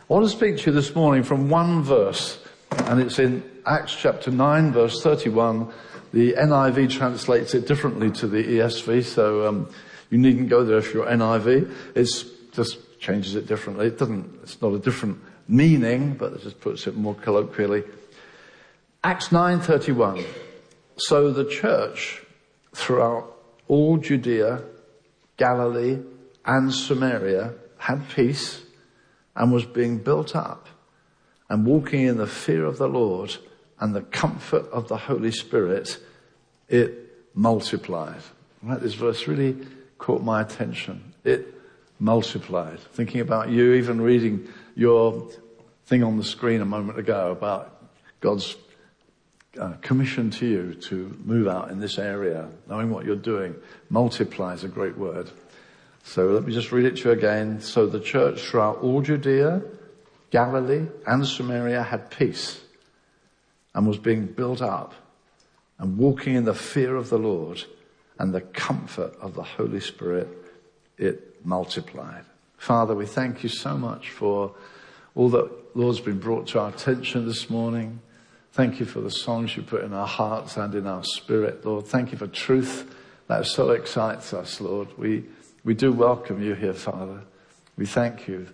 I want to speak to you this morning from one verse, and it's in Acts chapter 9, verse 31. The NIV translates it differently to the ESV, so you needn't go there if you're NIV. It's just changes it differently. It's not a different meaning, but it just puts it more colloquially. Acts 9:31. So the church throughout all Judea, Galilee, and Samaria had peace and was being built up and walking in the fear of the Lord and the comfort of the Holy Spirit, it multiplied. Right? This verse really caught my attention. It multiplied. Thinking about you, even reading your thing on the screen a moment ago about God's commission to you to move out in this area, knowing what you're doing. Multiply is a great word. So let me just read it to you again. So the church throughout all Judea, Galilee, and Samaria had peace and was being built up and walking in the fear of the Lord and the comfort of the Holy Spirit, it multiplied. Father, we thank you so much for all that, Lord's been brought to our attention this morning. Thank you for the songs you put in our hearts and in our spirit, Lord. Thank you for truth that so excites us, Lord. We do welcome you here, Father. We thank you.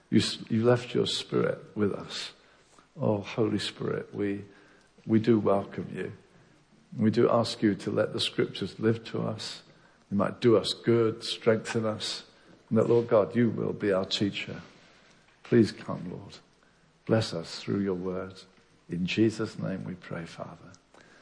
You left your Spirit with us. Oh, Holy Spirit, we do welcome you. We do ask you to let the Scriptures live to us. You might do us good, strengthen us. And that, Lord God, you will be our teacher. Please come, Lord. Bless us through your word. In Jesus' name we pray, Father.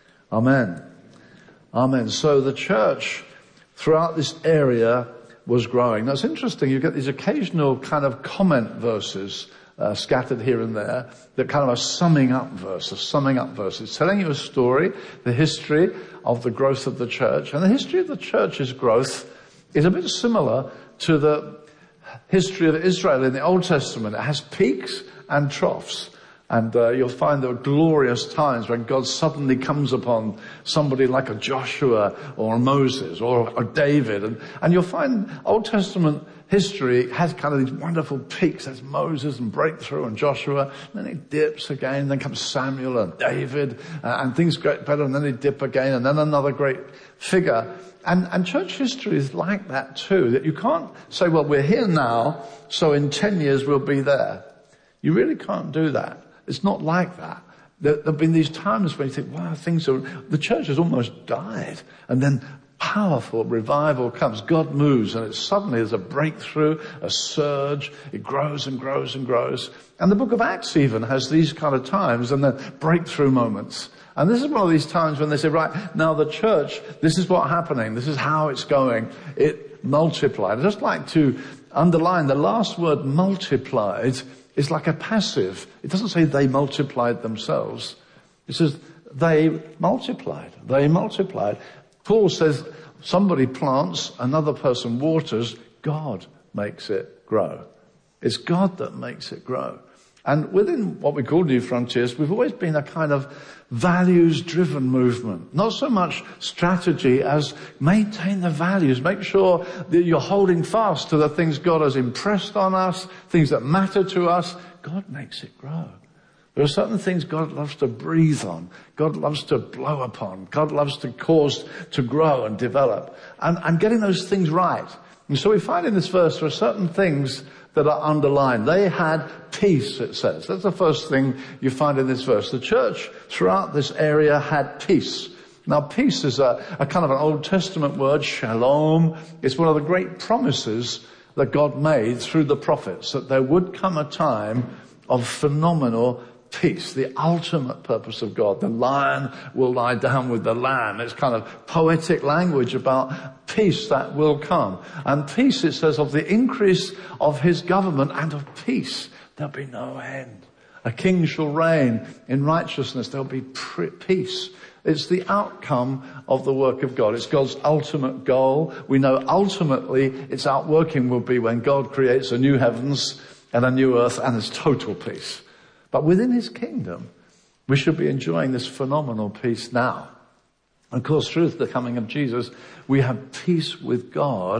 Amen. Amen. So the church throughout this area was growing. Now it's interesting, you get these occasional kind of comment verses scattered here and there, that kind of a summing up verse. It's telling you a story, the history of the growth of the church. And the history of the church's growth is a bit similar to the history of Israel in the Old Testament. It has peaks and troughs. And you'll find there are glorious times when God suddenly comes upon somebody like a Joshua or a Moses or a David. And you'll find Old Testament history has kind of these wonderful peaks. There's Moses and breakthrough and Joshua. And then it dips again. Then comes Samuel and David. And things get better. And then they dip again. And then another great figure. And church history is like that too. That you can't say, well, we're here now, so in 10 years we'll be there. You really can't do that. It's not like that. There have been these times when you think, wow, the church has almost died. And then powerful revival comes. God moves and suddenly there's a breakthrough, a surge. It grows and grows and grows. And the book of Acts even has these kind of times and then breakthrough moments. And this is one of these times when they say, right, now the church, this is what's happening. This is how it's going. It multiplied. I'd just like to underline the last word, multiplied, is like a passive. It doesn't say they multiplied themselves. It says they multiplied. They multiplied. Paul says somebody plants, another person waters, God makes it grow. It's God that makes it grow. And within what we call New Frontiers, we've always been a kind of values-driven movement. Not so much strategy as maintain the values. Make sure that you're holding fast to the things God has impressed on us, things that matter to us. God makes it grow. There are certain things God loves to breathe on. God loves to blow upon. God loves to cause to grow and develop. And getting those things right. And so we find in this verse there are certain things that are underlined. They had peace, it says. That's the first thing you find in this verse. The church throughout this area had peace. Now, peace is a kind of an Old Testament word, shalom. It's one of the great promises that God made through the prophets, that there would come a time of phenomenal peace, the ultimate purpose of God. The lion will lie down with the lamb. It's kind of poetic language about peace that will come. And peace, it says, of the increase of his government and of peace, there'll be no end. A king shall reign in righteousness. There'll be peace. It's the outcome of the work of God. It's God's ultimate goal. We know ultimately its outworking will be when God creates a new heavens and a new earth and there's total peace. But within his kingdom, we should be enjoying this phenomenal peace now. Of course, through the coming of Jesus, we have peace with God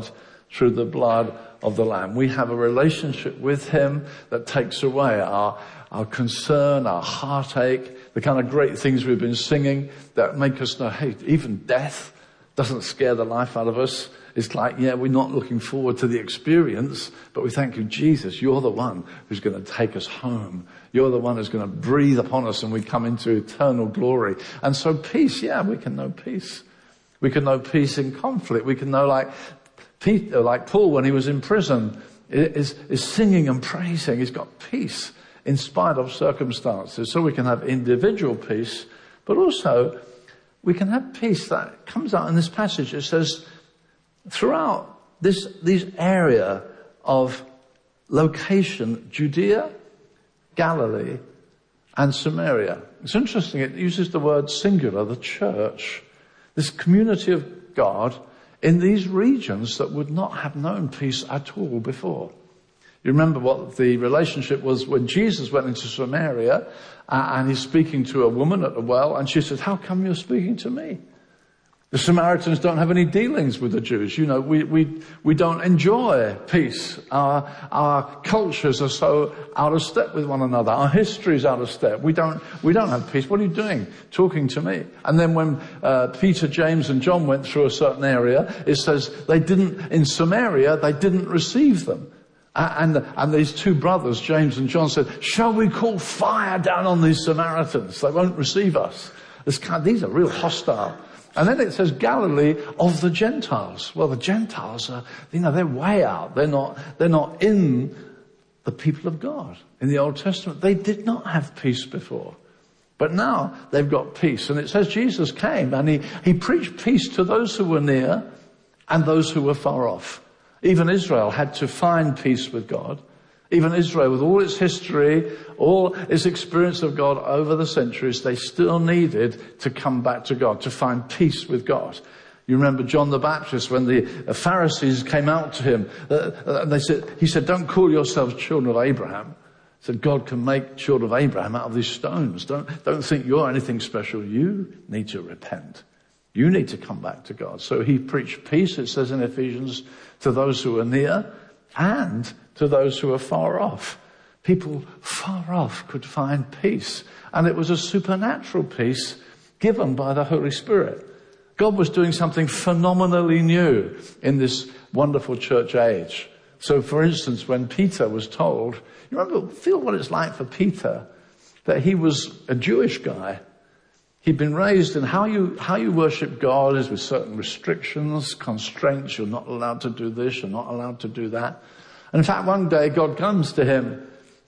through the blood of the Lamb. We have a relationship with him that takes away our concern, our heartache, the kind of great things we've been singing that make us know, hey, even death doesn't scare the life out of us. It's like, yeah, we're not looking forward to the experience, but we thank you, Jesus, you're the one who's going to take us home. You're the one who's going to breathe upon us and we come into eternal glory. And so peace, yeah, we can know peace. We can know peace in conflict. We can know like Paul when he was in prison is singing and praising. He's got peace in spite of circumstances. So we can have individual peace, but also we can have peace that comes out in this passage. It says, throughout this area of location, Judea, Galilee, and Samaria. It's interesting, it uses the word singular, the church, this community of God in these regions that would not have known peace at all before. You remember what the relationship was when Jesus went into Samaria and he's speaking to a woman at the well, and she said, how come you're speaking to me? The Samaritans don't have any dealings with the Jews. You know, we don't enjoy peace. Our cultures are so out of step with one another. Our history is out of step. We don't have peace. What are you doing talking to me? And then when Peter, James and John went through a certain area, it says in Samaria, they didn't receive them. And these two brothers, James and John, said, shall we call fire down on these Samaritans? They won't receive us. These are real hostile. And then it says Galilee of the Gentiles. Well, the Gentiles are, they're way out. They're not in the people of God. In the Old Testament, they did not have peace before. But now they've got peace. And it says Jesus came and he preached peace to those who were near and those who were far off. Even Israel had to find peace with God. Even Israel, with all its history, all its experience of God over the centuries, they still needed to come back to God, to find peace with God. You remember John the Baptist when the Pharisees came out to him. He said, don't call yourselves children of Abraham. He said, God can make children of Abraham out of these stones. Don't think you're anything special. You need to repent. You need to come back to God. So he preached peace, it says in Ephesians, to those who are near and to those who are far off. People far off could find peace. And it was a supernatural peace given by the Holy Spirit. God was doing something phenomenally new in this wonderful church age. So for instance, when Peter was told, feel what it's like for Peter, that he was a Jewish guy. He'd been raised in how you worship God is with certain restrictions, constraints. You're not allowed to do this, you're not allowed to do that. And in fact, one day God comes to him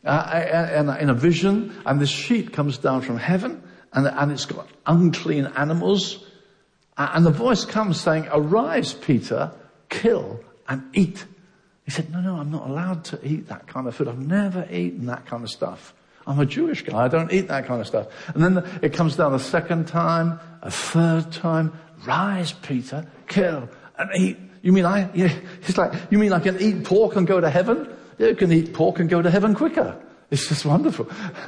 in a vision, and this sheet comes down from heaven, and it's got unclean animals. And the voice comes saying, arise, Peter, kill and eat. He said, no, I'm not allowed to eat that kind of food. I've never eaten that kind of stuff. I'm a Jewish guy. I don't eat that kind of stuff. And then it comes down a second time, a third time. Rise, Peter, kill and eat. You mean you mean I can eat pork and go to heaven? Yeah, you can eat pork and go to heaven quicker. It's just wonderful.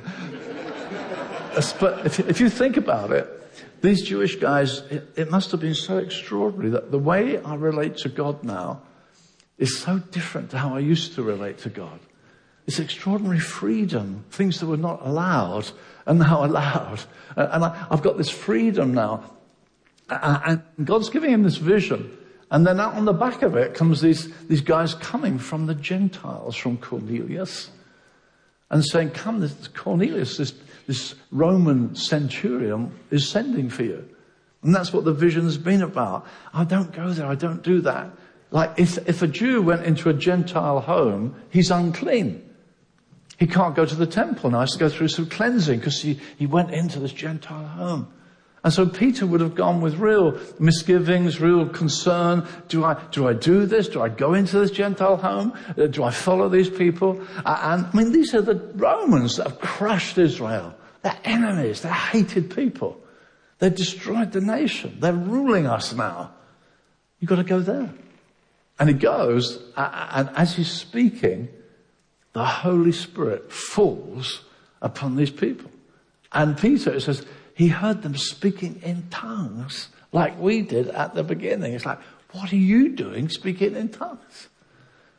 But if you think about it, these Jewish guys, it must have been so extraordinary that the way I relate to God now is so different to how I used to relate to God. It's extraordinary freedom, things that were not allowed are now allowed. And I've got this freedom now. And God's giving him this vision. And then out on the back of it comes these guys coming from the Gentiles, from Cornelius, and saying, come, this Cornelius, this Roman centurion is sending for you. And that's what the vision's been about. I don't go there, I don't do that. Like if a Jew went into a Gentile home, he's unclean. He can't go to the temple now. He has to go through some cleansing because he went into this Gentile home. And so Peter would have gone with real misgivings, real concern. Do I do this? Do I go into this Gentile home? Do I follow these people? And I mean, these are the Romans that have crushed Israel. They're enemies. They're hated people. They've destroyed the nation. They're ruling us now. You've got to go there. And he goes, and as he's speaking, the Holy Spirit falls upon these people. And Peter, it says, he heard them speaking in tongues like we did at the beginning. It's like, what are you doing speaking in tongues?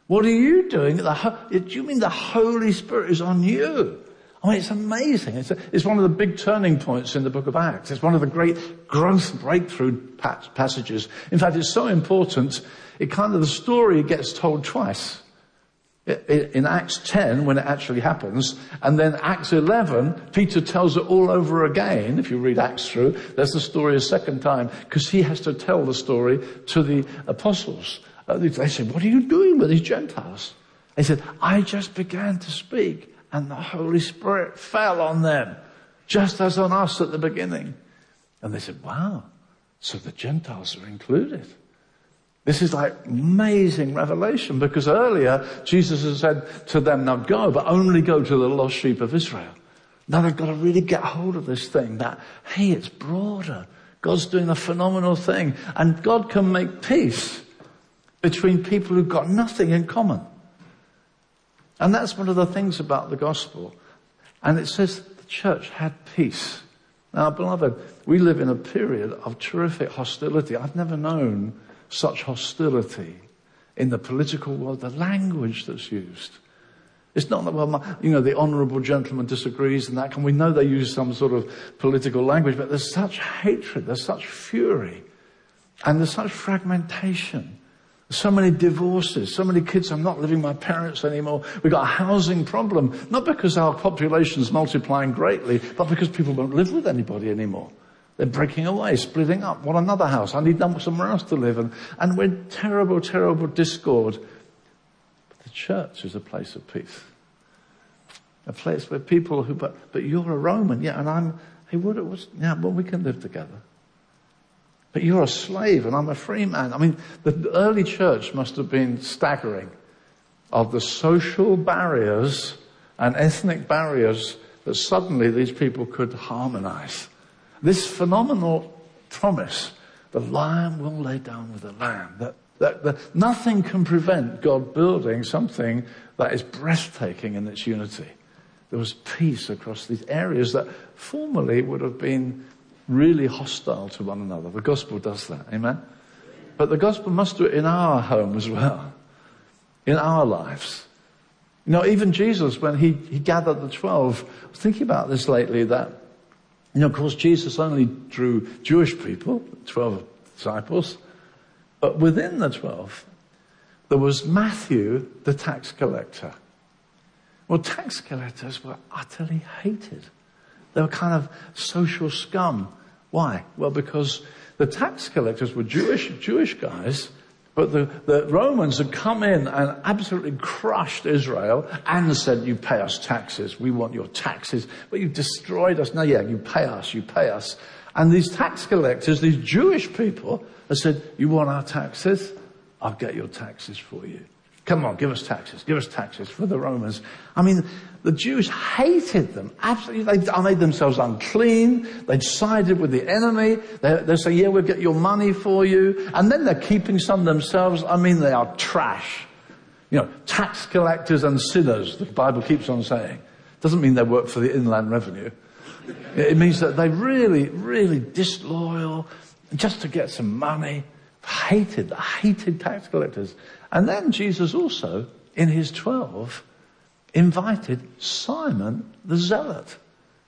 What are you doing? Do you mean the Holy Spirit is on you? I mean, it's amazing. It's one of the big turning points in the book of Acts. It's one of the great growth breakthrough passages. In fact, it's so important, the story gets told twice. In Acts 10, when it actually happens, and then Acts 11, Peter tells it all over again. If you read Acts through, there's the story a second time, because he has to tell the story to the apostles. They said, what are you doing with these Gentiles? He said, I just began to speak, and the Holy Spirit fell on them, just as on us at the beginning. And they said, wow, so the Gentiles are included. This is like amazing revelation, because earlier Jesus has said to them, now go, but only go to the lost sheep of Israel. Now they've got to really get hold of this thing that, hey, it's broader. God's doing a phenomenal thing, and God can make peace between people who've got nothing in common. And that's one of the things about the gospel. And it says the church had peace. Now, beloved, we live in a period of terrific hostility. I've never known such hostility in the political world, the language that's used. It's not that, well, the honourable gentleman disagrees and that, and we know they use some sort of political language, but there's such hatred, there's such fury, and there's such fragmentation. So many divorces, so many kids, I'm not living with my parents anymore. We've got a housing problem, not because our population's multiplying greatly, but because people don't live with anybody anymore. They're breaking away, splitting up. Want another house? I need somewhere else to live. And we're in terrible, terrible discord. But the church is a place of peace. A place where people but you're a Roman, yeah, and I'm, hey, well, we can live together. But you're a slave and I'm a free man. I mean, the early church must have been staggering of the social barriers and ethnic barriers that suddenly these people could harmonize. This phenomenal promise, the lion will lay down with the lamb, that nothing can prevent God building something that is breathtaking in its unity. There was peace across these areas that formerly would have been really hostile to one another. The gospel does that, amen? But the gospel must do it in our home as well, in our lives. Even Jesus, when he gathered the 12, I was thinking about this lately, that, of course, Jesus only drew Jewish people, 12 disciples, but within the 12, there was Matthew, the tax collector. Well, tax collectors were utterly hated. They were kind of social scum. Why? Well, because the tax collectors were Jewish guys, but the Romans had come in and absolutely crushed Israel and said, you pay us taxes. We want your taxes. But you destroyed us. No, yeah, you pay us. And these tax collectors, these Jewish people, have said, you want our taxes? I'll get your taxes for you. Come on, give us taxes for the Romans. I mean, the Jews hated them. Absolutely. They made themselves unclean. They'd sided with the enemy. They say, yeah, we'll get your money for you. And then they're keeping some themselves. I mean, they are trash. Tax collectors and sinners, the Bible keeps on saying. Doesn't mean they work for the Inland Revenue. It means that they really, really disloyal, just to get some money. Hated tax collectors. And then Jesus also, in his 12, invited Simon the Zealot.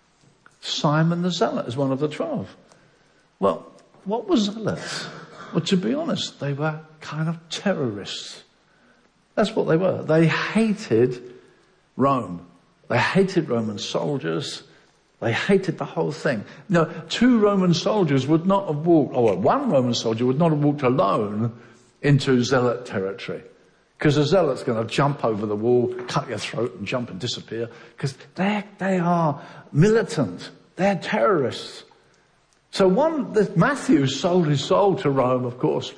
Simon the Zealot is one of the 12. Well, what were zealots? Well, to be honest, they were kind of terrorists. That's what they were. They hated Rome. They hated Roman soldiers. They hated the whole thing. Two Roman soldiers would not have walked, one Roman soldier would not have walked alone into zealot territory. Because the zealot's going to jump over the wall, cut your throat and jump and disappear. Because they are militant. They're terrorists. So Matthew sold his soul to Rome, of course.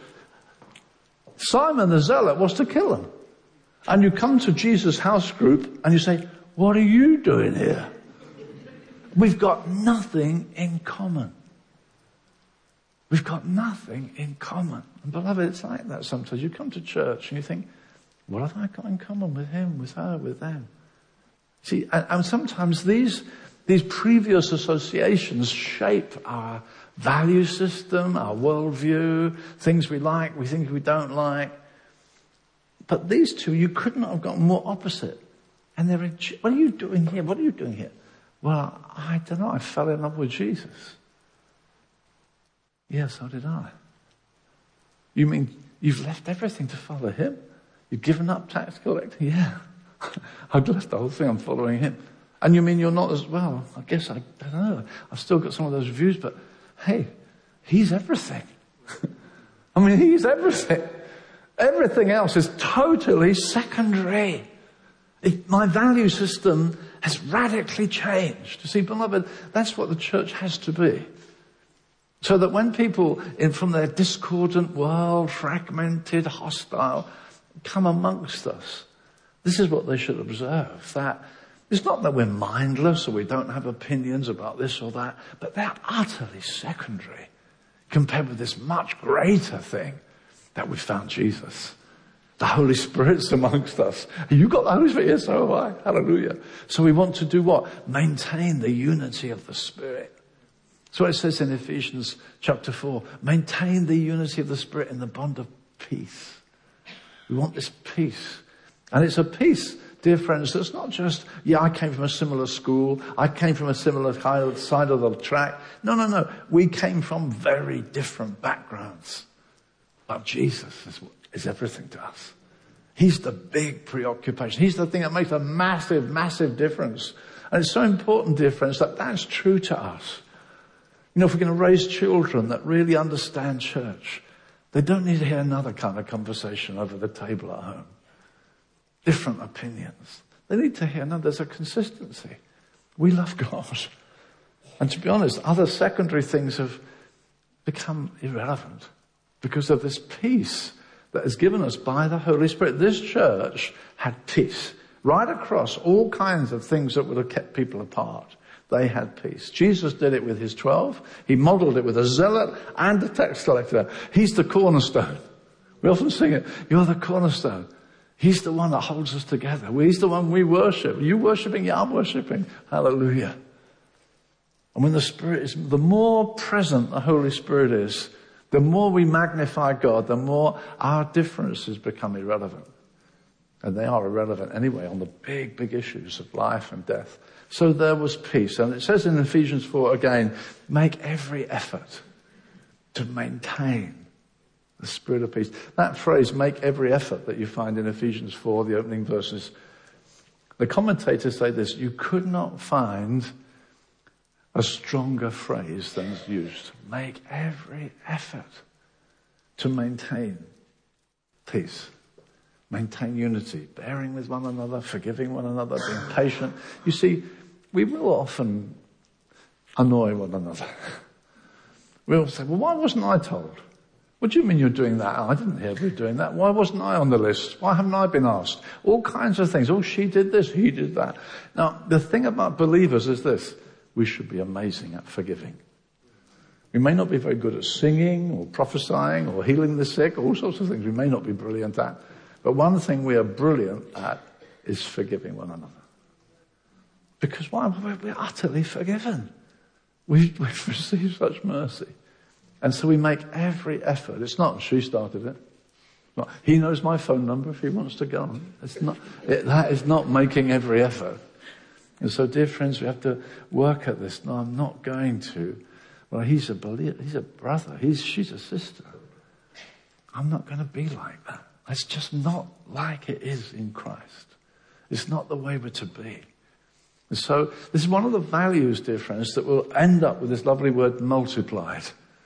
Simon the Zealot was to kill him. And you come to Jesus' house group and you say, what are you doing here? We've got nothing in common. We've got nothing in common. And beloved, it's like that sometimes. You come to church and you think, what have I got in common with him, with her, with them? See, and sometimes these previous associations shape our value system, our worldview, things we like, we think we don't like. But these two, you could not have gotten more opposite. And they're in, what are you doing here? What are you doing here? Well, I don't know. I fell in love with Jesus. Yeah, so did I. You mean you've left everything to follow him? You've given up tax collecting? Yeah. I've left the whole thing. I'm following him. And you mean you're not as well? I guess I don't know. I've still got some of those views, but hey, he's everything. I mean, he's everything. Everything else is totally secondary. My value system has radically changed. You see, beloved, that's what the church has to be. So that when people from their discordant world, fragmented, hostile, come amongst us, this is what they should observe. That it's not that we're mindless or we don't have opinions about this or that, but they're utterly secondary compared with this much greater thing that we found Jesus. The Holy Spirit's amongst us. You got the Holy Spirit? Yes, so have I. Hallelujah. So we want to do what? Maintain the unity of the Spirit. So it says in Ephesians chapter 4, maintain the unity of the Spirit in the bond of peace. We want this peace. And it's a peace, dear friends, that's not just, yeah, I came from a similar school. I came from a similar side of the track. No. We came from very different backgrounds. But Jesus is everything to us. He's the big preoccupation. He's the thing that makes a massive, massive difference. And it's so important, dear friends, that that's true to us. You know, if we're going to raise children that really understand church, they don't need to hear another kind of conversation over the table at home. Different opinions. They need to hear, no, there's a consistency. We love God. And to be honest, other secondary things have become irrelevant because of this peace that is given us by the Holy Spirit. This church had peace right across all kinds of things that would have kept people apart. They had peace. Jesus did it with his 12. He modeled it with a zealot and a tax collector. He's the cornerstone. We often sing it, you're the cornerstone. He's the one that holds us together. He's the one we worship. You worshiping? Yeah, I'm worshiping. Hallelujah. And when the Spirit is, the more present the Holy Spirit is, the more we magnify God, the more our differences become irrelevant. And they are irrelevant anyway on the big, big issues of life and death. So there was peace. And it says in Ephesians 4 again, make every effort to maintain the spirit of peace. That phrase, make every effort, that you find in Ephesians 4, the opening verses, the commentators say this, you could not find a stronger phrase than is used. Make every effort to maintain peace. Maintain unity, bearing with one another, forgiving one another, being patient. You see, we will often annoy one another. We'll say, well, why wasn't I told? What do you mean you're doing that? Oh, I didn't hear you doing that. Why wasn't I on the list? Why haven't I been asked? All kinds of things. Oh, she did this, he did that. Now, the thing about believers is this. We should be amazing at forgiving. We may not be very good at singing or prophesying or healing the sick, all sorts of things we may not be brilliant at. But one thing we are brilliant at is forgiving one another. Because why? We're utterly forgiven. We've received such mercy. And so we make every effort. It's not she started it. Not, he knows my phone number if he wants to go on. That is not making every effort. And so, dear friends, we have to work at this. No, I'm not going to. Well, he's a believer. He's a brother. She's a sister. I'm not going to be like that. It's just not like it is in Christ. It's not the way we're to be. And so this is one of the values, dear friends, that will end up with this lovely word multiplied.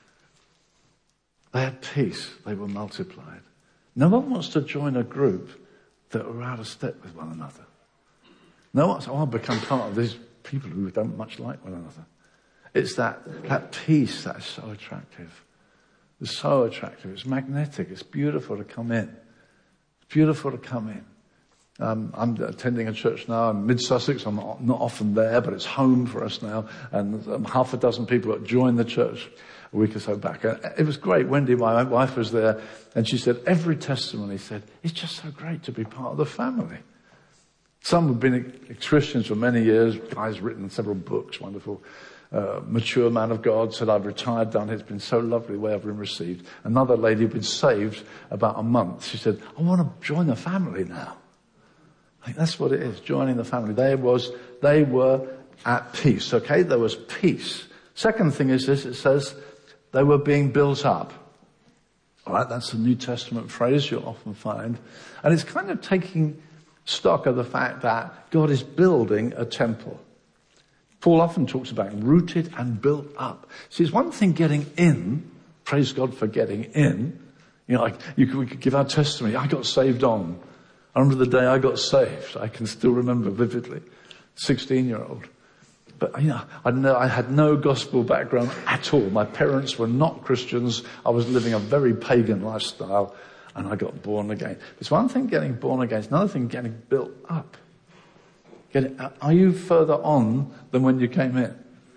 They had peace. They were multiplied. No one wants to join a group that are out of step with one another. No one says, I'll become part of these people who don't much like one another. It's that peace that is so attractive. It's so attractive. It's magnetic. It's beautiful to come in. It's beautiful to come in. I'm attending a church now in Mid-Sussex. I'm not often there, but it's home for us now. And half a dozen people that joined the church a week or so back. It was great. Wendy, my wife, was there, and she said every testimony said, it's just so great to be part of the family. Some have been Christians for many years. Guy's written several books, wonderful. mature man of God, said, I've retired down here. It's been so lovely the way I've been received. Another lady who'd been saved about a month. She said, I want to join the family now. I think that's what it is, joining the family. They were at peace, okay? There was peace. Second thing is this, it says they were being built up. All right, that's a New Testament phrase you'll often find. And it's kind of taking stock of the fact that God is building a temple. Paul often talks about rooted and built up. See, it's one thing getting in, praise God for getting in. You know, like we could give our testimony, I got saved on. I remember the day I got saved. I can still remember vividly. 16-year-old. But, you know, I had no gospel background at all. My parents were not Christians. I was living a very pagan lifestyle, and I got born again. It's one thing getting born again. It's another thing getting built up. Are you further on than when you came in?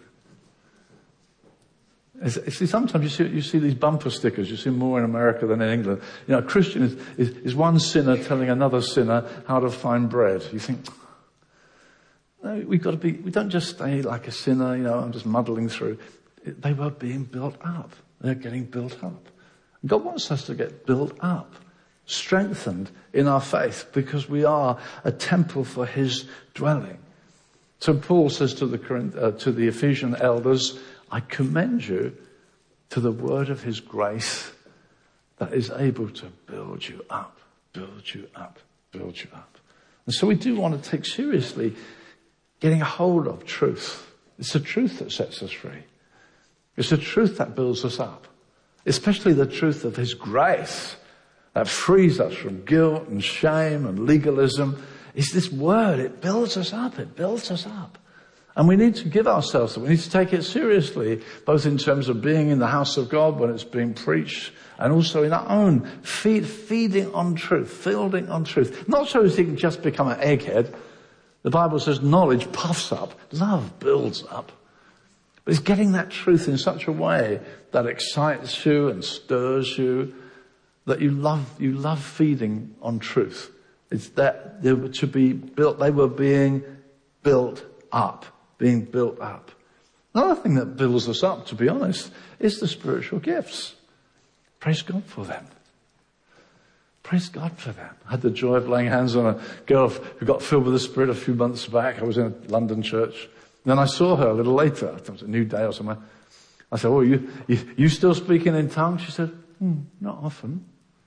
See, sometimes you see these bumper stickers. You see more in America than in England. You know, a Christian is one sinner telling another sinner how to find bread. You think, no, we don't just stay like a sinner, you know, I'm just muddling through. They were being built up. They're getting built up. God wants us to get built up, strengthened in our faith, because we are a temple for his dwelling. So Paul says to the Ephesian elders, I commend you to the word of his grace that is able to build you up, build you up, build you up. And so we do want to take seriously getting a hold of truth. It's the truth that sets us free. It's the truth that builds us up, especially the truth of his grace that frees us from guilt and shame and legalism. It's this word, it builds us up, it builds us up. And we need to give ourselves to it. We need to take it seriously, both in terms of being in the house of God when it's being preached, and also in our own feeding on truth, fielding on truth. Not so as you can just become an egghead. The Bible says knowledge puffs up, love builds up. But it's getting that truth in such a way that excites you and stirs you, that you love feeding on truth. It's that they were to be built, they were being built up. Being built up. Another thing that builds us up, to be honest, is the spiritual gifts. Praise God for them. Praise God for them. I had the joy of laying hands on a girl who got filled with the Spirit a few months back. I was in a London church. And then I saw her a little later. It was a New Day or somewhere. I said, you still speaking in tongues? She said, not often.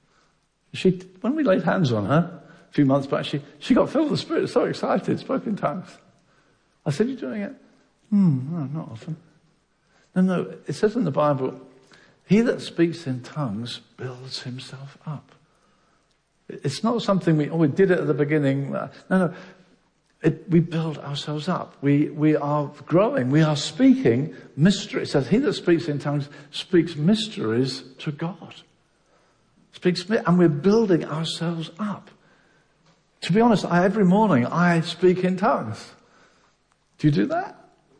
When we laid hands on her a few months back, she got filled with the Spirit, so excited, spoke in tongues. I said, you doing it? No, not often. No, it says in the Bible, he that speaks in tongues builds himself up. It's not something we did it at the beginning. No. We build ourselves up. We are growing. We are speaking mysteries. It says, he that speaks in tongues speaks mysteries to God. And we're building ourselves up. To be honest, every morning I speak in tongues. Do you do that?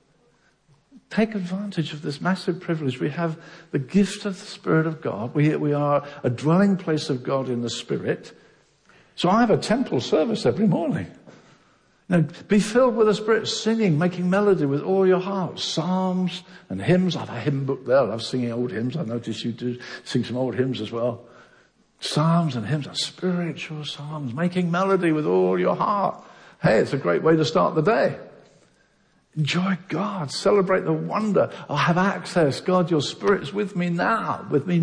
Take advantage of this massive privilege. We have the gift of the Spirit of God. We are a dwelling place of God in the Spirit. So I have a temple service every morning. Now, be filled with the Spirit, singing, making melody with all your heart. Psalms and hymns. I have a hymn book there. I love singing old hymns. I notice you do sing some old hymns as well. Psalms and hymns are spiritual songs, making melody with all your heart. Hey, it's a great way to start the day. Enjoy God. Celebrate the wonder. I have access. God, your Spirit's with me now.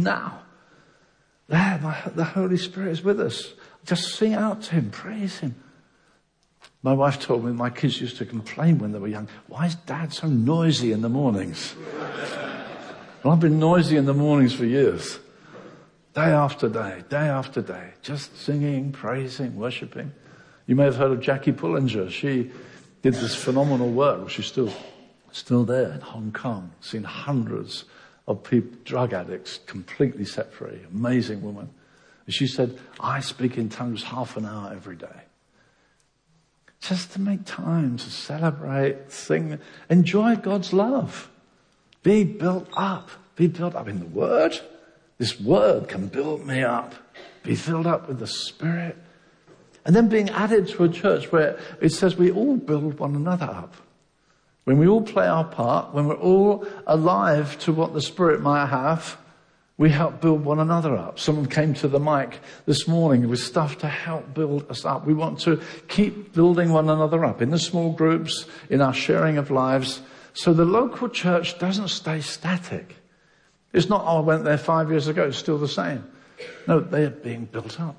There, the Holy Spirit is with us. Just sing out to him. Praise him. My wife told me my kids used to complain when they were young. Why is Dad so noisy in the mornings? Well, I've been noisy in the mornings for years. Day after day. Just singing, praising, worshipping. You may have heard of Jackie Pullinger. She did this phenomenal work. She's still there in Hong Kong. Seen hundreds of people, drug addicts, completely set free. Amazing woman. And she said, I speak in tongues half an hour every day. Just to make time to celebrate, sing, enjoy God's love. Be built up. Be built up in the Word. This Word can build me up. Be filled up with the Spirit. And then being added to a church where it says we all build one another up. when we all play our part, when we're all alive to what the Spirit might have, we help build one another up. Someone came to the mic this morning with stuff to help build us up. We want to keep building one another up in the small groups, in our sharing of lives, so the local church doesn't stay static. It's not, I went there 5 years ago, it's still the same. No, they're being built up.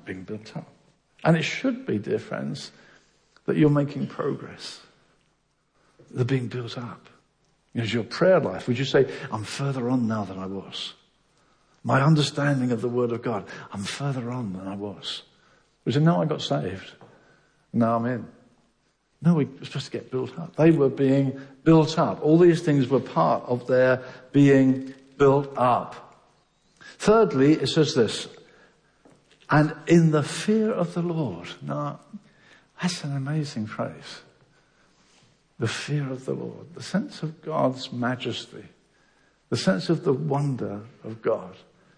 And it should be, dear friends, that you're making progress. They're being built up. As your prayer life, would you say, I'm further on now than I was? My understanding of the Word of God, I'm further on than I was. We say, no, I got saved. Now I'm in. No, we're supposed to get built up. They were being built up. All these things were part of their being built up. Thirdly, it says this, and in the fear of the Lord. Now, that's an amazing phrase. The fear of the Lord. The sense of God's majesty. The sense of the wonder of God.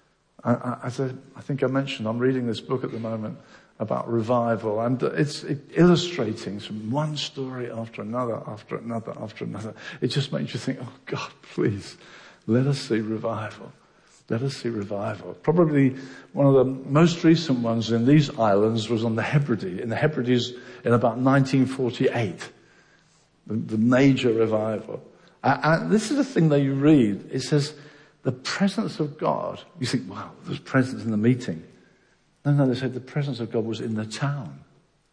As I think I mentioned, I'm reading this book at the moment about revival, and it's illustrating from one story after another, after another, after another. It just makes you think, oh God, please, let us see revival. Let us see revival. Probably one of the most recent ones in these islands was on the Hebrides, in the Hebrides in about 1948. The major revival. And this is the thing that you read. It says, the presence of God. You think, wow, there's presence in the meeting. No, they said the presence of God was in the town.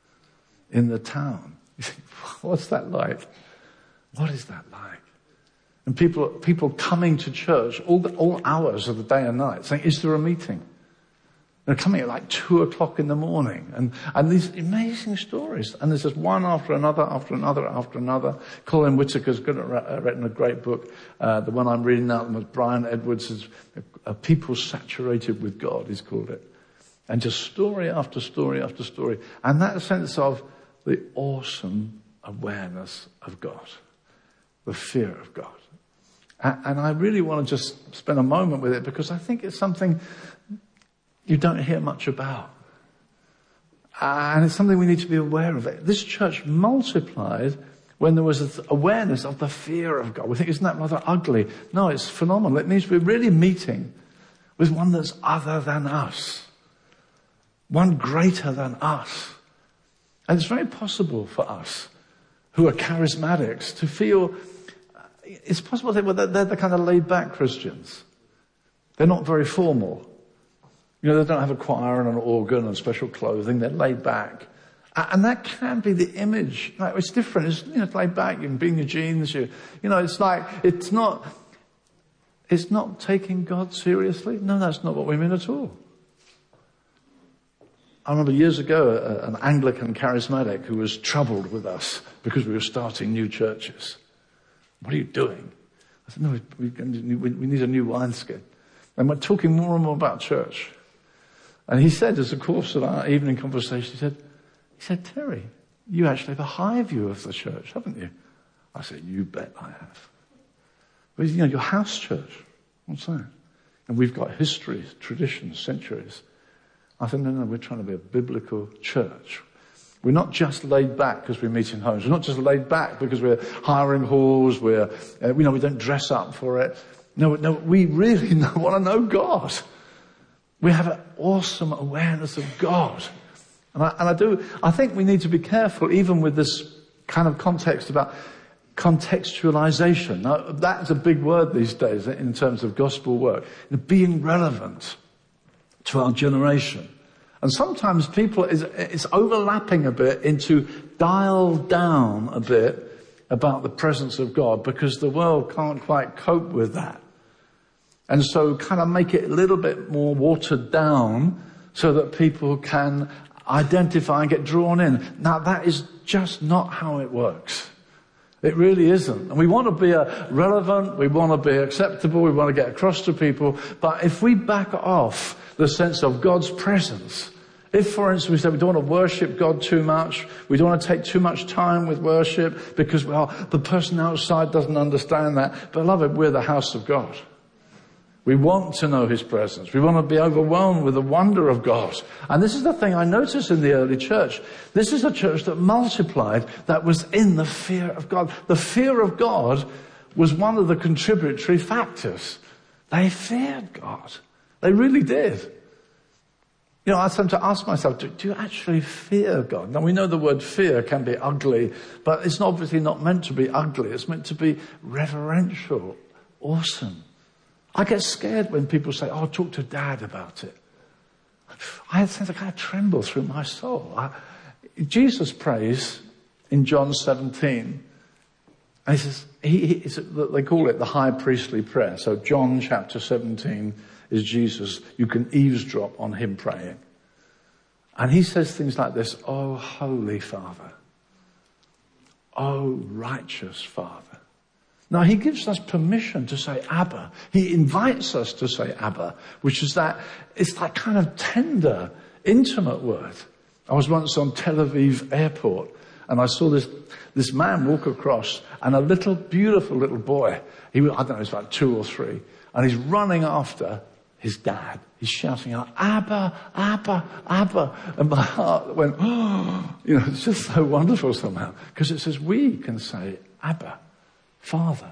In the town. You think, what's that like? What is that like? And people coming to church all hours of the day and night saying, is there a meeting? They're coming at like 2:00 in the morning. And these amazing stories. And there's just one after another, after another, after another. Colin Whitaker's written a great book. The one I'm reading now was Brian Edwards' is People Saturated with God, he's called it. And just story after story after story. And that sense of the awesome awareness of God. The fear of God. And I really want to just spend a moment with it because I think it's something you don't hear much about. And it's something we need to be aware of. This church multiplied when there was an awareness of the fear of God. We think, isn't that rather ugly? No, it's phenomenal. It means we're really meeting with one that's other than us. One greater than us. And it's very possible for us who are charismatics to feel, it's possible to think, well, they're the kind of laid-back Christians. They're not very formal. You know, they don't have a choir and an organ and special clothing. They're laid back. And that can be the image. Like, it's different. It's laid back. You can be in your jeans. It's like, it's not taking God seriously. No, that's not what we mean at all. I remember years ago, an Anglican charismatic who was troubled with us because we were starting new churches. What are you doing? I said, no, we need a new wineskin. And we're talking more and more about church. And he said, as a course of our evening conversation, he said, Terry, you actually have a high view of the church, haven't you? I said, you bet I have. But your house church, what's that? And we've got history, traditions, centuries. I said, no, we're trying to be a biblical church. We're not just laid back because we meet in homes. We're not just laid back because we're hiring halls. We don't dress up for it. No, we really want to know God. We have an awesome awareness of God. And I think we need to be careful even with this kind of context about contextualization. Now, that's a big word these days in terms of gospel work. Being relevant to our generation. And sometimes it's overlapping a bit into dial down a bit about the presence of God because the world can't quite cope with that. And so kind of make it a little bit more watered down so that people can identify and get drawn in. Now that is just not how it works. It really isn't. And we want to be relevant, we want to be acceptable, we want to get across to people. But if we back off the sense of God's presence, if, for instance, we say we don't want to worship God too much, we don't want to take too much time with worship because, the person outside doesn't understand that. Beloved, we're the house of God. We want to know his presence. We want to be overwhelmed with the wonder of God. And this is the thing I noticed in the early church. This is a church that multiplied, that was in the fear of God. The fear of God was one of the contributory factors. They feared God. They really did. You know, I tend to ask myself, do you actually fear God? Now, we know the word fear can be ugly, but it's obviously not meant to be ugly. It's meant to be reverential, awesome. I get scared when people say, oh, talk to Dad about it. I sense a kind of tremble through my soul. Jesus prays in John 17, and he says, they call it the high priestly prayer. So John chapter 17 is Jesus. You can eavesdrop on him praying. And he says things like this, oh, holy Father. Oh, righteous Father. Now, he gives us permission to say Abba. He invites us to say Abba, which is it's that kind of tender, intimate word. I was once on Tel Aviv airport, and I saw this man walk across, and a beautiful little boy, I don't know, he's about 2 or 3, and he's running after his dad. He's shouting out, Abba, Abba, Abba. And my heart went, oh, it's just so wonderful somehow, because it says we can say Abba. Father.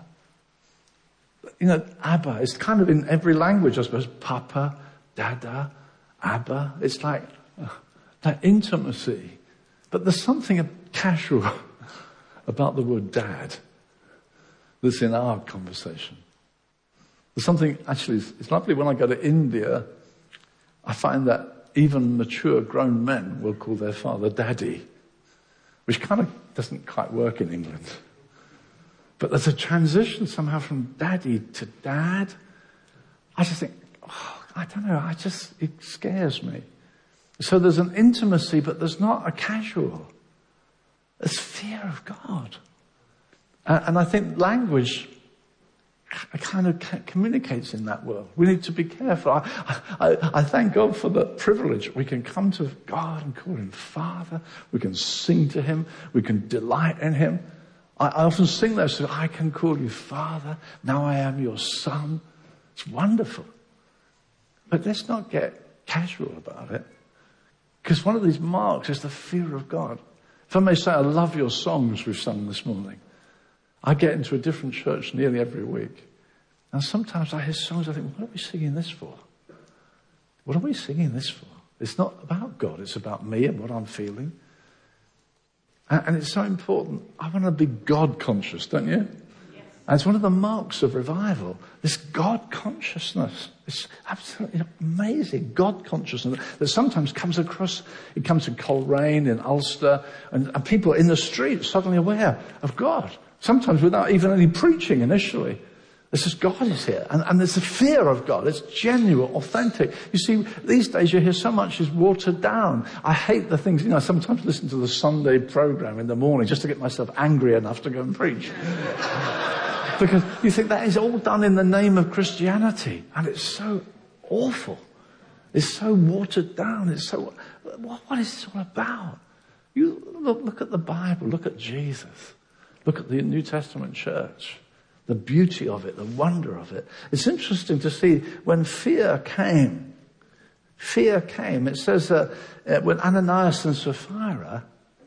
Abba is kind of in every language, I suppose. Papa, Dada, Abba. It's like that intimacy. But there's something casual about the word dad that's in our conversation. There's something, actually, it's lovely when I go to India, I find that even mature grown men will call their father daddy, which kind of doesn't quite work in England. But there's a transition somehow from daddy to dad. I just think, I don't know, it scares me. So there's an intimacy, but there's not a casual. There's fear of God. And I think language kind of communicates in that world. We need to be careful. I thank God for the privilege. We can come to God and call him Father. We can sing to him. We can delight in him. I often sing those, so I can call you Father. Now I am your Son. It's wonderful. But let's not get casual about it. Because one of these marks is the fear of God. If I may say, I love your songs we've sung this morning. I get into a different church nearly every week. And sometimes I hear songs, I think, what are we singing this for? What are we singing this for? It's not about God. It's about me and what I'm feeling. And it's so important. I want to be God conscious, don't you? Yes. And it's one of the marks of revival, this God consciousness. It's absolutely amazing God consciousness that sometimes comes across. It comes in Coleraine, in Ulster, and people in the street suddenly aware of God. Sometimes without even any preaching initially. It's just God is here. And there's a fear of God. It's genuine, authentic. You see, these days you hear so much is watered down. I hate the things, I sometimes listen to the Sunday program in the morning just to get myself angry enough to go and preach. Because you think that is all done in the name of Christianity. And it's so awful. It's so watered down. It's so, what is this all about? You look at the Bible. Look at Jesus. Look at the New Testament church. The beauty of it, the wonder of it. It's interesting to see when fear came, it says that when Ananias and Sapphira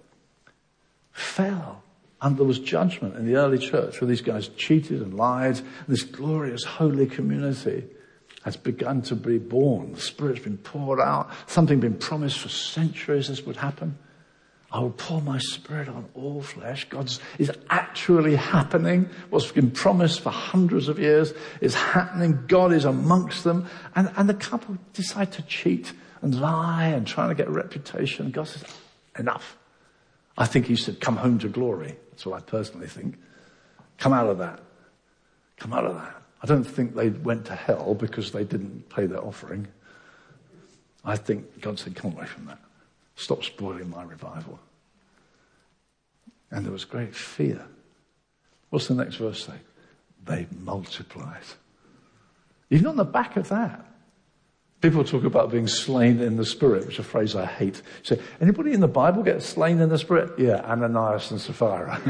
fell, and there was judgment in the early church where these guys cheated and lied, and this glorious holy community has begun to be born. The Spirit's been poured out, something been promised for centuries this would happen. I will pour my Spirit on all flesh. God is actually happening. What's been promised for hundreds of years is happening. God is amongst them. And the couple decide to cheat and lie and trying to get a reputation. And God says, enough. I think he said, come home to glory. That's what I personally think. Come out of that. Come out of that. I don't think they went to hell because they didn't pay their offering. I think God said, come away from that. Stop spoiling my revival. And there was great fear. What's the next verse say? They multiplied. Even on the back of that, people talk about being slain in the Spirit, which is a phrase I hate. So, anybody in the Bible get slain in the Spirit? Yeah, Ananias and Sapphira.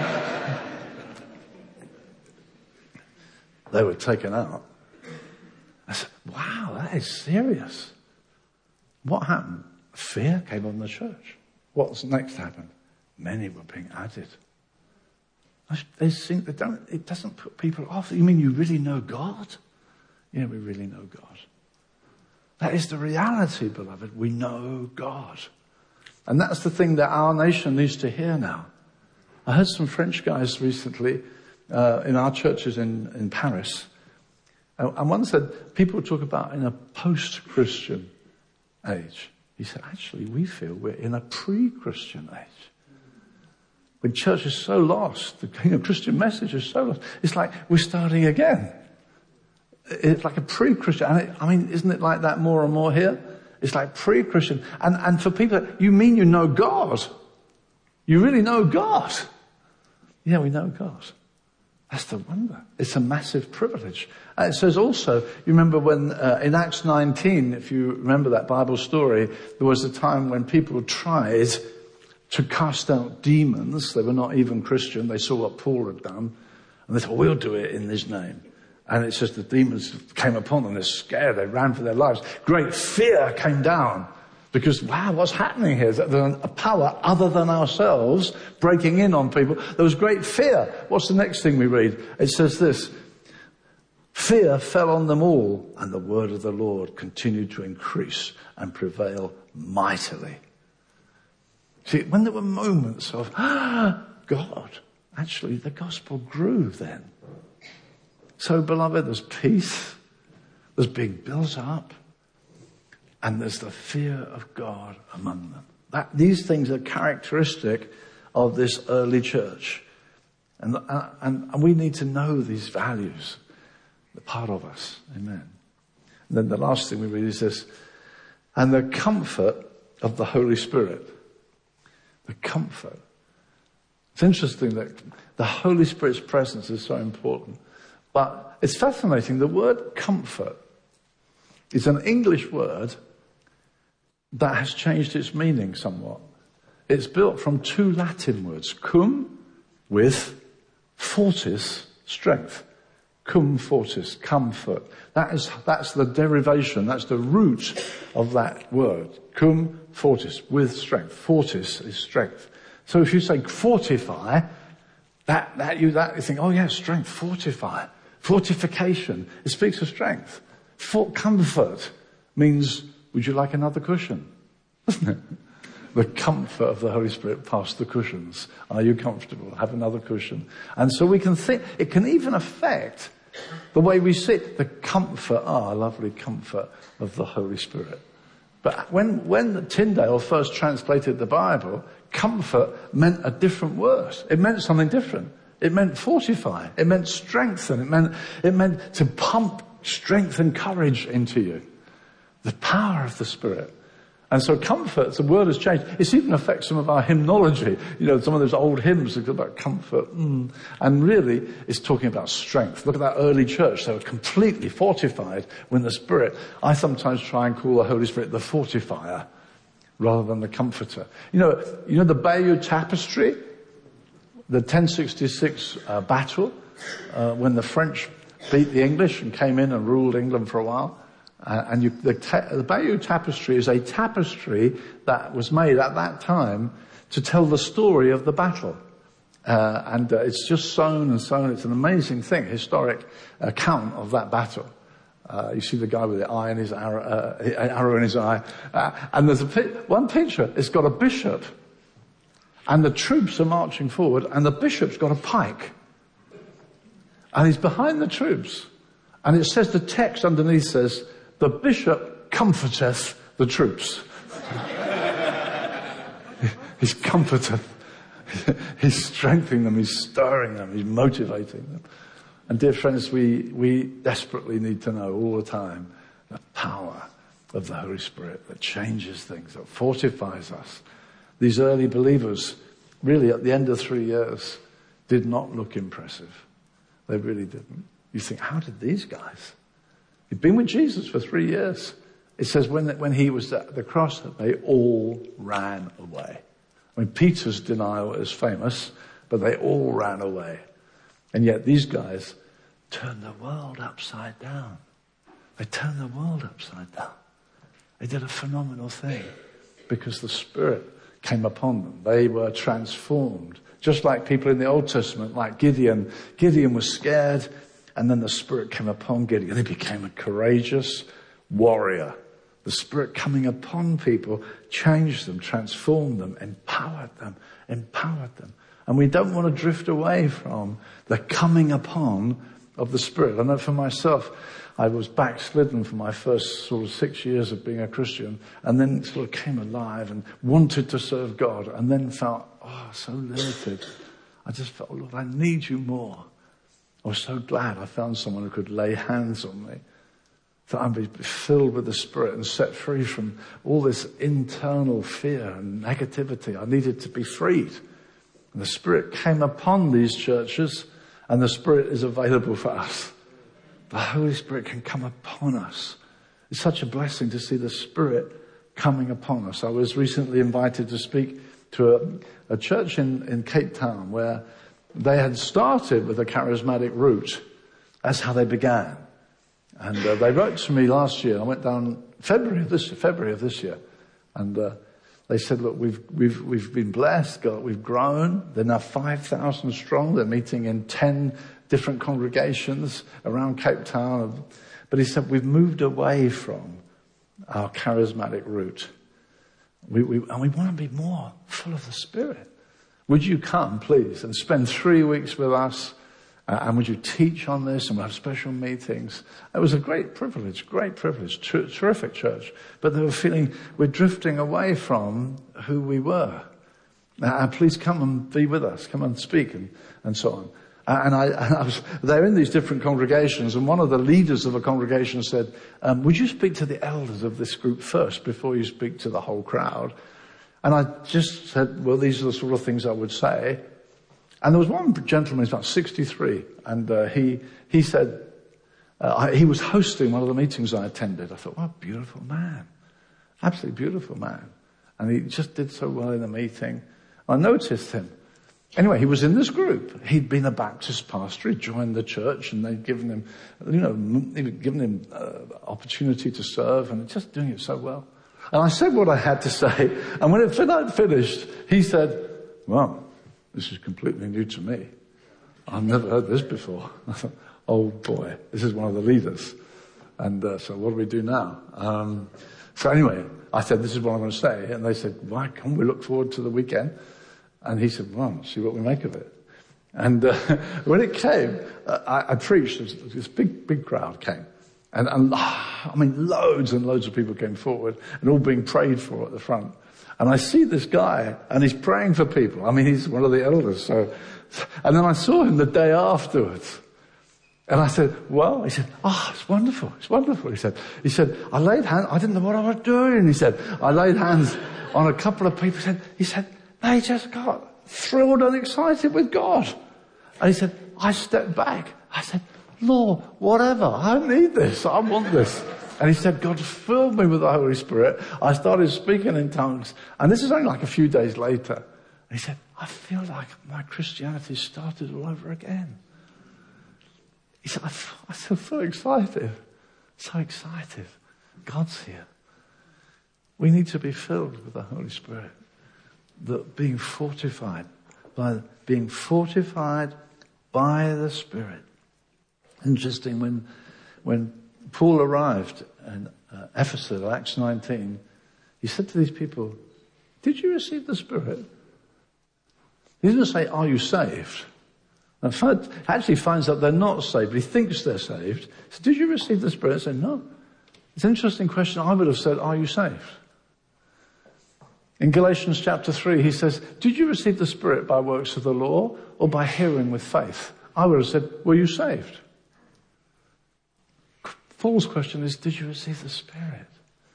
They were taken out. that is serious. What happened? Fear came on the church. What's next happened? Many were being added. They think it doesn't put people off. You mean you really know God? Yeah, we really know God. That is the reality, beloved. We know God. And that's the thing that our nation needs to hear now. I heard some French guys recently in our churches in Paris. And one said, people talk about in a post-Christian age. He said, actually, we feel we're in a pre-Christian age. The church is so lost. The Christian message is so lost. It's like we're starting again. It's like a pre-Christian. And isn't it like that more and more here? It's like pre-Christian. And for people, you mean you know God? You really know God? Yeah, we know God. That's the wonder. It's a massive privilege. And it says also, you remember when in Acts 19, if you remember that Bible story, there was a time when people tried to cast out demons. They were not even Christian. They saw what Paul had done. And they thought, we'll do it in his name. And it says the demons came upon them. They're scared. They ran for their lives. Great fear came down. Because, wow, what's happening here? Is that there's a power other than ourselves breaking in on people? There was great fear. What's the next thing we read? It says this. Fear fell on them all, and the word of the Lord continued to increase and prevail mightily. See, when there were moments of, God, actually the gospel grew then. So, beloved, there's peace. There's being built up. And there's the fear of God among them. These things are characteristic of this early church. And we need to know these values. They're part of us. Amen. And then the last thing we read is this. And the comfort of the Holy Spirit. The comfort. It's interesting that the Holy Spirit's presence is so important. But it's fascinating. The word comfort is an English word that has changed its meaning somewhat. It's built from two Latin words, cum, with, fortis, strength. Cum fortis, comfort. That's the derivation, that's the root of that word. Cum fortis, with strength. Fortis is strength. So if you say fortify, you think, oh yeah, strength, fortify. Fortification, it speaks of strength. Comfort means, would you like another cushion? Doesn't it? The comfort of the Holy Spirit past the cushions. Are you comfortable? Have another cushion. And so we can think, it can even affect the way we sit. The comfort, lovely comfort of the Holy Spirit. But when Tyndale first translated the Bible, comfort meant a different word. It meant something different. It meant fortify. It meant strengthen. It meant to pump strength and courage into you. The power of the Spirit. And so comfort, the word has changed. It's even affects some of our hymnology. You know, some of those old hymns are about comfort. And really, it's talking about strength. Look at that early church. They were completely fortified when the Spirit. I sometimes try and call the Holy Spirit the fortifier rather than the comforter. You know the Bayeux Tapestry? The 1066 battle, when the French beat the English and came in and ruled England for a while. The Bayeux Tapestry is a tapestry that was made at that time to tell the story of the battle. It's just sewn and sewn. It's an amazing thing, historic account of that battle. You see the guy with the eye in his arrow in his eye. And there's one picture. It's got a bishop. And the troops are marching forward, and the bishop's got a pike. And he's behind the troops. And it says, the text underneath says, the bishop comforteth the troops. He's comforteth. He's strengthening them, he's stirring them, he's motivating them. And dear friends, we desperately need to know all the time the power of the Holy Spirit that changes things, that fortifies us. These early believers, really at the end of 3 years, did not look impressive. They really didn't. You think, how did these guys? He'd been with Jesus for 3 years. It says when he was at the cross, they all ran away. I mean, Peter's denial is famous, but they all ran away. And yet these guys turned the world upside down. They turned the world upside down. They did a phenomenal thing because the Spirit came upon them. They were transformed. Just like people in the Old Testament, like Gideon. Gideon was scared, and then the Spirit came upon Gideon. He became a courageous warrior. The Spirit coming upon people changed them, transformed them, empowered them. And we don't want to drift away from the coming upon of the Spirit. I know for myself, I was backslidden for my first sort of 6 years of being a Christian, and then sort of came alive and wanted to serve God, and then felt, so limited. I just felt, Lord, I need you more. I was so glad I found someone who could lay hands on me, that I'd be filled with the Spirit and set free from all this internal fear and negativity. I needed to be freed. And the Spirit came upon these churches, and the Spirit is available for us. The Holy Spirit can come upon us. It's such a blessing to see the Spirit coming upon us. I was recently invited to speak to a church in Cape Town where they had started with a charismatic route. That's how they began. And they wrote to me last year. I went down February of this year. And they said, look, we've been blessed. God, we've grown. They're now 5,000 strong. They're meeting in 10 different congregations around Cape Town. But he said, we've moved away from our charismatic route. And we want to be more full of the Spirit. Would you come, please, and spend 3 weeks with us? And would you teach on this? And we'll have special meetings. It was a great privilege, terrific church. But they were feeling we're drifting away from who we were. Please come and be with us. Come and speak and so on. And I was there in these different congregations, and one of the leaders of a congregation said, would you speak to the elders of this group first before you speak to the whole crowd? And I just said, well, these are the sort of things I would say. And there was one gentleman, he's about 63, and he said, he was hosting one of the meetings I attended. I thought, what a beautiful man. Absolutely beautiful man. And he just did so well in the meeting. I noticed him. Anyway, he was in this group. He'd been a Baptist pastor. He joined the church, and they'd given him, opportunity to serve, and just doing it so well. And I said what I had to say, and when I'd finished, he said, well, this is completely new to me. I've never heard this before. I thought, oh boy, this is one of the leaders. And so what do we do now? So anyway, I said, this is what I'm going to say. And they said, why can't we look forward to the weekend? And he said, well, see what we make of it. And when it came, I preached. This big crowd came. And loads and loads of people came forward and all being prayed for at the front. And I see this guy, and he's praying for people. He's one of the elders. So, and then I saw him the day afterwards. And I said, well, he said, it's wonderful. It's wonderful. He said, I laid hands, I didn't know what I was doing. He said, I laid hands on a couple of people. He said, they just got thrilled and excited with God. And he said, I stepped back. I said, Lord, whatever. I need this. I want this. And he said, God filled me with the Holy Spirit. I started speaking in tongues. And this is only like a few days later. And he said, I feel like my Christianity started all over again. He said, I feel so excited. So excited. God's here. We need to be filled with the Holy Spirit. Being fortified by the Spirit. Interesting, when Paul arrived in Ephesus, Acts 19, he said to these people, did you receive the Spirit? He didn't say, are you saved? And actually finds out they're not saved, but he thinks they're saved. He said, did you receive the Spirit? I said, no. It's an interesting question. I would have said, are you saved? In Galatians chapter 3, he says, did you receive the Spirit by works of the law or by hearing with faith? I would have said, were you saved? Paul's question is, did you receive the Spirit?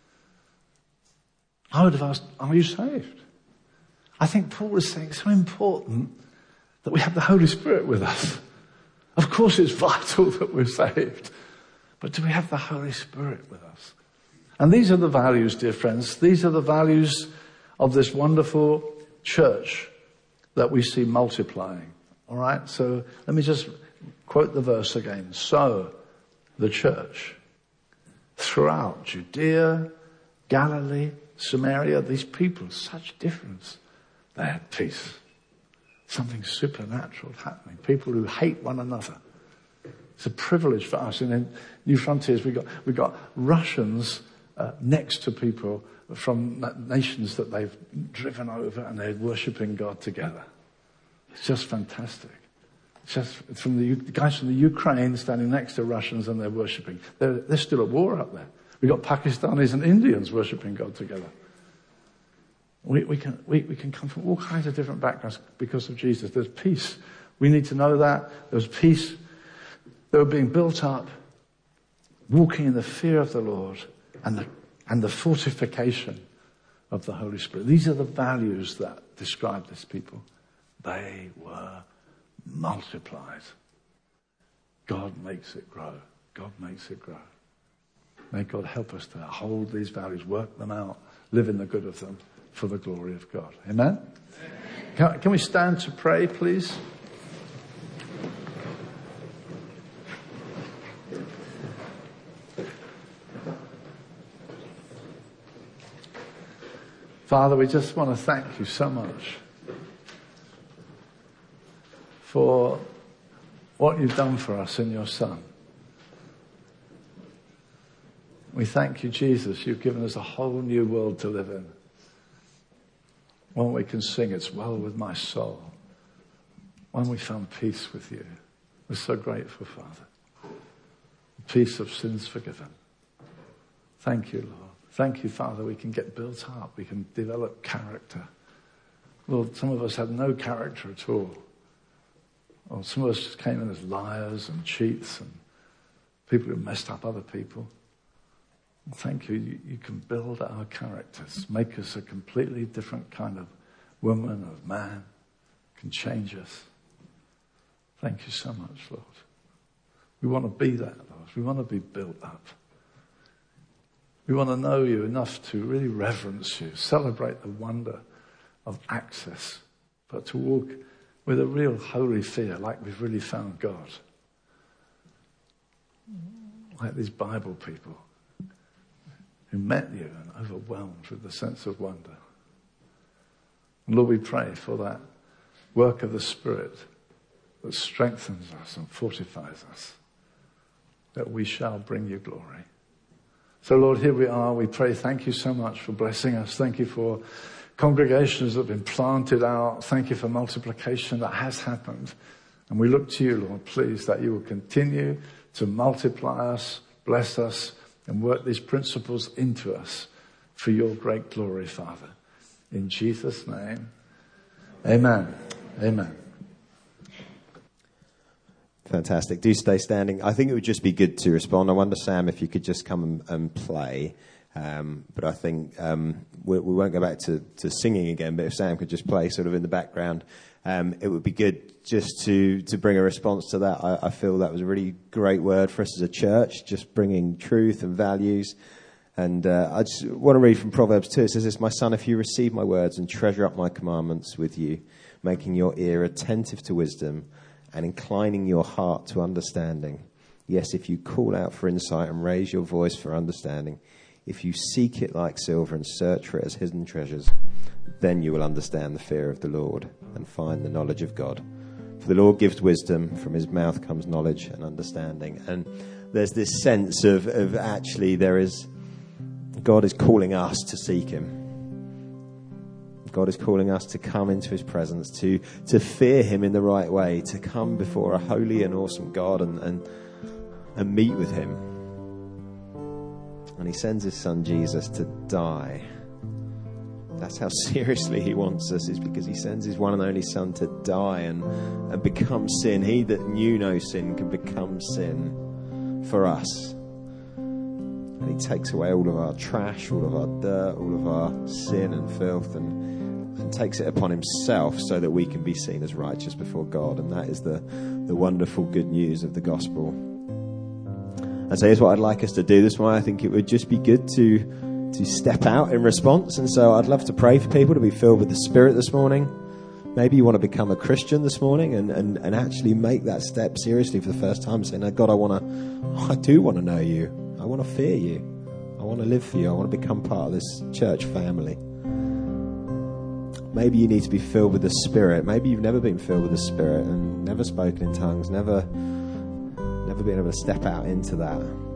I would have asked, are you saved? I think Paul was saying it's so important that we have the Holy Spirit with us. Of course it's vital that we're saved, but do we have the Holy Spirit with us? And these are the values, dear friends. These are the values of this wonderful church that we see multiplying. All right? So let me just quote the verse again. So, the church throughout Judea, Galilee, Samaria, these people, such difference. They had peace. Something supernatural happening. People who hate one another. It's a privilege for us. And in New Frontiers, we got Russians next to people from nations that they've driven over, and they're worshipping God together. It's just fantastic. It's just from the guys from the Ukraine standing next to Russians, and they're worshipping. They're still at war up there. We got Pakistanis and Indians worshipping God together. We can come from all kinds of different backgrounds because of Jesus. There's peace. We need to know that. There's peace. They were being built up, walking in the fear of the Lord and the fortification of the Holy Spirit. These are the values that describe this people. They were multiplied. God makes it grow. God makes it grow. May God help us to hold these values, work them out, live in the good of them for the glory of God. Amen? Can we stand to pray, please? Father, we just want to thank you so much for what you've done for us in your Son. We thank you, Jesus. You've given us a whole new world to live in. One we can sing, it's well with my soul. One we found peace with you. We're so grateful, Father. Peace of sins forgiven. Thank you, Lord. Thank you, Father, we can get built up. We can develop character. Lord, some of us had no character at all. Or some of us just came in as liars and cheats and people who messed up other people. Thank you. You can build our characters, make us a completely different kind of woman or man, can change us. Thank you so much, Lord. We want to be that, Lord. We want to be built up. We want to know you enough to really reverence you, celebrate the wonder of access, but to walk with a real holy fear, like we've really found God. Like these Bible people who met you and overwhelmed with the sense of wonder. And Lord, we pray for that work of the Spirit that strengthens us and fortifies us, that we shall bring you glory. So Lord, here we are. We pray, thank you so much for blessing us. Thank you for congregations that have been planted out. Thank you for multiplication that has happened. And we look to you, Lord, please, that you will continue to multiply us, bless us, and work these principles into us for your great glory, Father. In Jesus' name, amen. Amen. Fantastic. Do stay standing. I think it would just be good to respond. I wonder, Sam, if you could just come and play. But I think we won't go back to singing again, but if Sam could just play sort of in the background, it would be good just to bring a response to that. I feel that was a really great word for us as a church, just bringing truth and values. And I just want to read from Proverbs 2. It says this: "My son, if you receive my words and treasure up my commandments with you, making your ear attentive to wisdom and inclining your heart to understanding. Yes, if you call out for insight and raise your voice for understanding, if you seek it like silver and search for it as hidden treasures, then you will understand the fear of the Lord and find the knowledge of God. For the Lord gives wisdom, from his mouth comes knowledge and understanding." And there's this sense of actually God is calling us to seek him. God is calling us to come into his presence, to fear him in the right way, to come before a holy and awesome God and meet with him. And he sends his son Jesus to die. That's how seriously he wants us, is because he sends his one and only son to die and become sin. He that knew no sin can become sin for us. And he takes away all of our trash, all of our dirt, all of our sin and filth, and takes it upon himself so that we can be seen as righteous before God. And that is the wonderful good news of the gospel. And so here's what I'd like us to do this morning. I think it would just be good to step out in response. And so I'd love to pray for people to be filled with the Spirit this morning. Maybe you want to become a Christian this morning and actually make that step seriously for the first time, saying, "No, God, I do want to know you. I want to fear you. I want to live for you. I want to become part of this church family. Maybe you need to be filled with the Spirit. Maybe you've never been filled with the Spirit and never spoken in tongues, never been able to step out into that.